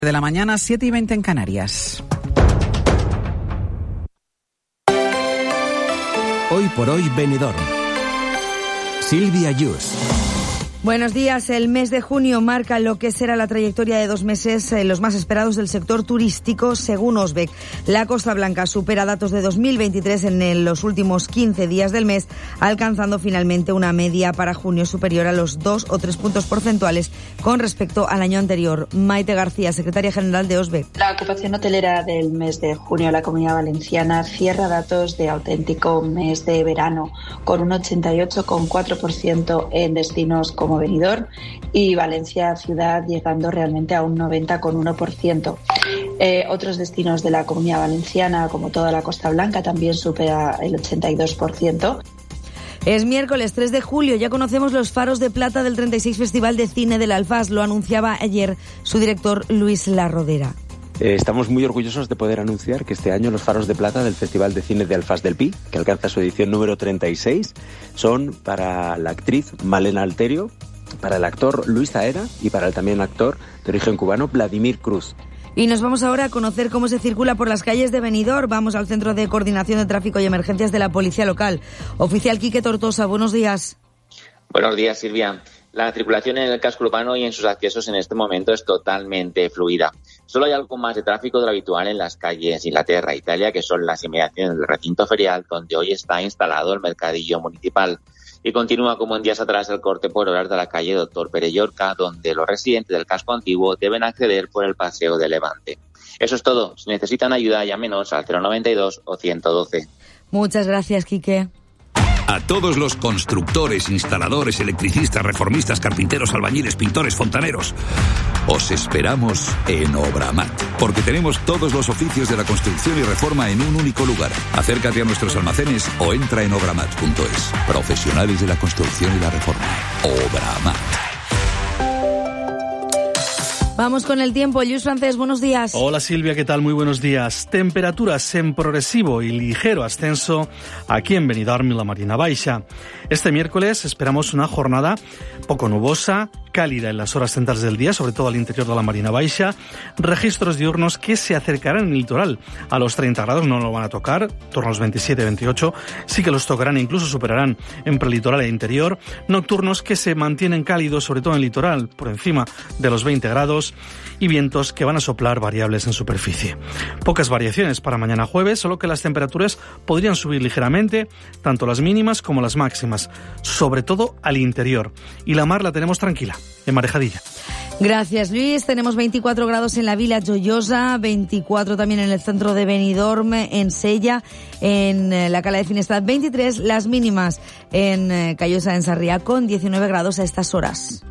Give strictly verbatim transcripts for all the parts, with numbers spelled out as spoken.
De la mañana, siete y veinte en Canarias. Hoy por hoy, Benidorm. Silvia Yus. Buenos días. El mes de junio marca lo que será la trayectoria de dos meses eh, los más esperados del sector turístico, según Osbec. La Costa Blanca supera datos de dos mil veintitrés en el, los últimos quince días del mes, alcanzando finalmente una media para junio superior a los dos o tres puntos porcentuales con respecto al año anterior. Maite García, secretaria general de Osbec. La ocupación hotelera del mes de junio en la Comunidad Valenciana cierra datos de auténtico mes de verano, con un ochenta y ocho coma cuatro por ciento en destinos como Benidorm y Valencia ciudad llegando realmente a un noventa coma uno por ciento. Eh, otros destinos de la Comunidad Valenciana, como toda la Costa Blanca, también supera el ochenta y dos por ciento. Es miércoles tres de julio, ya conocemos los faros de plata del treinta y seis Festival de Cine del Alfás, lo anunciaba ayer su director Luis Larrodera. Eh, estamos muy orgullosos de poder anunciar que este año los faros de plata del Festival de Cine de Alfás del Pi, que alcanza su edición número treinta y seis, son para la actriz Malena Alterio, para el actor Luis Zaera y para el también actor de origen cubano Vladimir Cruz. Y nos vamos ahora a conocer cómo se circula por las calles de Benidorm. Vamos al Centro de Coordinación de Tráfico y Emergencias de la Policía Local. Oficial Quique Tortosa, buenos días. Buenos días, Silvia. La circulación en el casco urbano y en sus accesos en este momento es totalmente fluida. Solo hay algo más de tráfico de lo habitual en las calles Inglaterra e Italia, que son las inmediaciones del recinto ferial, donde hoy está instalado el mercadillo municipal. Y continúa como en días atrás el corte por horas de la calle Doctor Pere Llorca, donde los residentes del casco antiguo deben acceder por el Paseo de Levante. Eso es todo. Si necesitan ayuda, llámenos al cero noventa y dos o ciento doce. Muchas gracias, Quique. A todos los constructores, instaladores, electricistas, reformistas, carpinteros, albañiles, pintores, fontaneros, os esperamos en Obramat, porque tenemos todos los oficios de la construcción y reforma en un único lugar. Acércate a nuestros almacenes o entra en obramat punto es. Profesionales de la construcción y la reforma. Obramat. Vamos con el tiempo. Luis Francés, buenos días. Hola Silvia, ¿qué tal? Muy buenos días. Temperaturas en progresivo y ligero ascenso aquí en Benidorm y la Marina Baixa. Este miércoles esperamos una jornada poco nubosa, cálida en las horas centrales del día, sobre todo al interior de la Marina Baixa. Registros diurnos que se acercarán en el litoral a los treinta grados, no lo van a tocar, en torno a los veintisiete, veintiocho. Sí que los tocarán e incluso superarán en prelitoral e interior. Nocturnos que se mantienen cálidos, sobre todo en el litoral, por encima de los veinte grados. Y vientos que van a soplar variables en superficie. Pocas variaciones para mañana jueves, solo que las temperaturas podrían subir ligeramente, tanto las mínimas como las máximas, sobre todo al interior. Y la mar la tenemos tranquila, en Marejadilla. Gracias, Luis. Tenemos veinticuatro grados en la Vila Joyosa, veinticuatro también en el centro de Benidorm, en Sella, en la Cala de Finestrat, veintitrés, las mínimas en Callosa, en Sarriá, con diecinueve grados a estas horas.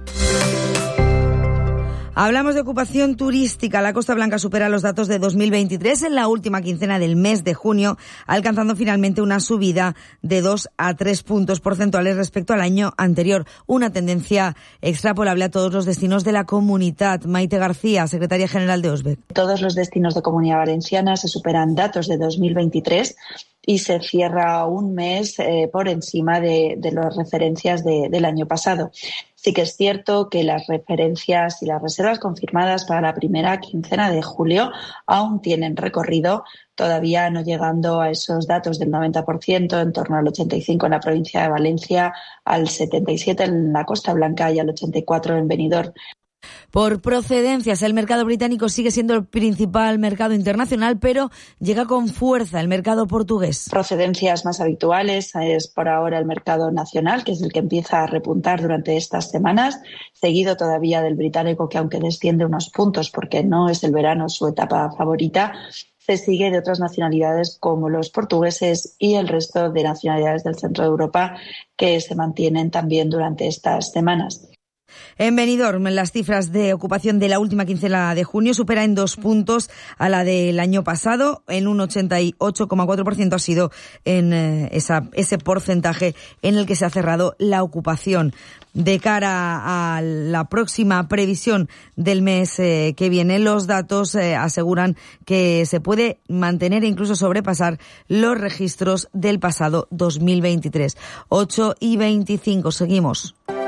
Hablamos de ocupación turística. La Costa Blanca supera los datos de dos mil veintitrés en la última quincena del mes de junio, alcanzando finalmente una subida de dos a tres puntos porcentuales respecto al año anterior. Una tendencia extrapolable a todos los destinos de la comunidad. Maite García, secretaria general de Osbec. Todos los destinos de Comunidad Valenciana se superan datos de dos mil veintitrés y se cierra un mes eh, por encima de, de las referencias de, del año pasado. Sí que es cierto que las referencias y las reservas confirmadas para la primera quincena de julio aún tienen recorrido, todavía no llegando a esos datos del noventa por ciento, en torno al ochenta y cinco por ciento en la provincia de Valencia, al setenta y siete por ciento en la Costa Blanca y al ochenta y cuatro por ciento en Benidorm. Por procedencias, el mercado británico sigue siendo el principal mercado internacional, pero llega con fuerza el mercado portugués. Procedencias más habituales es por ahora el mercado nacional, que es el que empieza a repuntar durante estas semanas, seguido todavía del británico, que aunque desciende unos puntos porque no es el verano su etapa favorita, se sigue de otras nacionalidades como los portugueses y el resto de nacionalidades del centro de Europa, que se mantienen también durante estas semanas. En Benidorm, las cifras de ocupación de la última quincena de junio supera en dos puntos a la del año pasado. En un ochenta y ocho coma cuatro por ciento ha sido en eh, esa, ese porcentaje en el que se ha cerrado la ocupación. De cara a la próxima previsión del mes eh, que viene, los datos eh, aseguran que se puede mantener e incluso sobrepasar los registros del pasado dos mil veintitrés. ocho y veinticinco, seguimos.